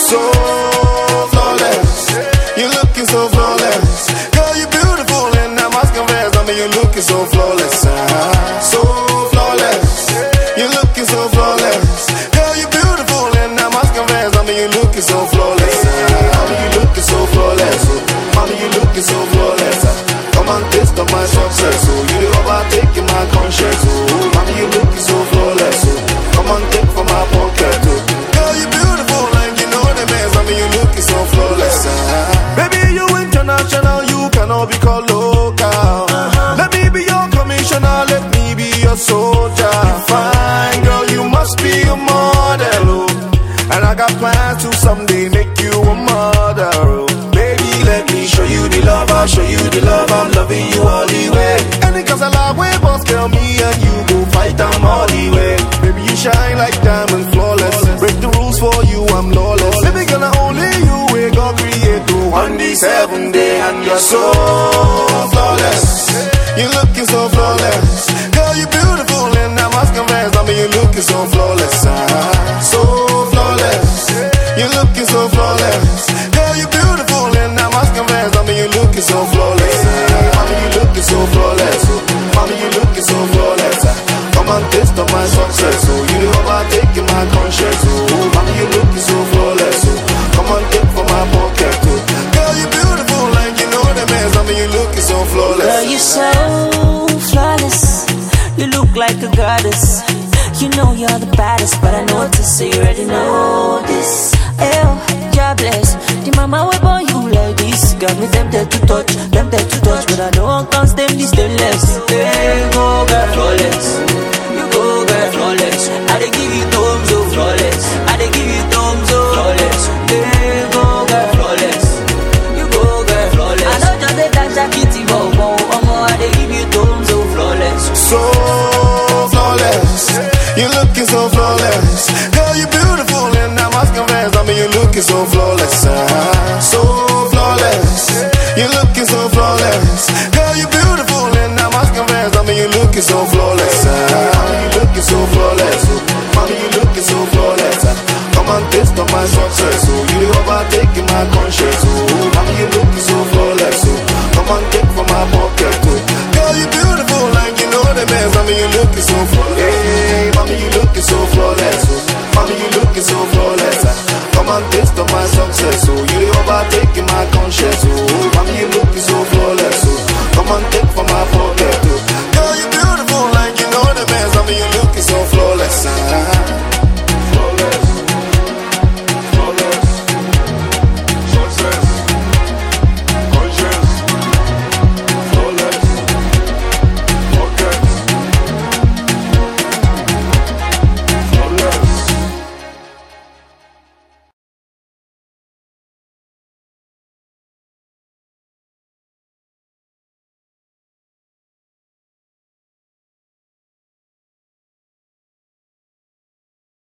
so flawless. You're looking so flawless. Girl, you're beautiful and I must confess, I mean you're looking so flawless. So flawless. You're looking so flawless. Girl, you're beautiful and I must confess, I mean you're looking so flawless. Mommy, you're looking so flawless. Mommy, you're looking so flawless. Come and taste of my success. You the overtaking my conscience. Mommy, you're looking so flawless. Come and take from my pocket. Girl, you're beautiful and you know the best. I mean you're looking so flawless. Baby, you international, you cannot be called local. Let me be your commissioner, let me be your soldier. Fine girl, you must be a model, and I got plans to someday make you a mother. Baby, let me show you the love, I'll show you the love. I'm loving you all the way. And because I love way, boss, girl, me and you go fight them all the way. Baby, you shine like diamond, flawless. Break the rules for you, I'm lawless. Baby, gonna only you, we gon' create to on the 7th day, and you're so flawless. You're looking so flawless. Girl, you're beautiful and I must confess, I mean you're looking so flawless. So flawless. You're looking so flawless. Girl, you're beautiful and I must confess, I mean you're looking so flawless. Mommy, you're looking so flawless. Mommy, you're looking so flawless. Come and taste of my success. You the overtaking my conscience. Mommy, you're looking so flawless. Come and take from my pocket. Girl, you're beautiful and you know the best. I mean you're looking so flawless. Girl, you're so flawless. You look like a goddess. You know you're the baddest, but I notice, so you already know this. Ew, you're blessed. The mama will born you like this. Got me tempted to touch, but I know one can't stem this stainless. Hey, go girl, flawless. You go girl, flawless. I dey give you thumbs up, flawless. I dey give you thumbs up, flawless. Hey, go girl, flawless. You go girl, flawless. I know just a dash a kitty, I dey give you thumbs up, flawless. So flawless. You're looking so flawless. Girl, you're beautiful and I must confess, I mean you're looking so flawless. So flawless. You're looking so flawless. Girl, you're beautiful and I must confess, I mean you're looking so flawless. Mommy, you're looking so flawless. Mommy, you're looking so flawless. Come and taste of my success. You the overtaking my conscience. Mommy, you're looking so flawless. Come and take from my pocket. Girl, you're beautiful and you know the best. I mean you're looking so flawless. Hey, mommy, you looking so flawless. Mommy, you looking so flawless.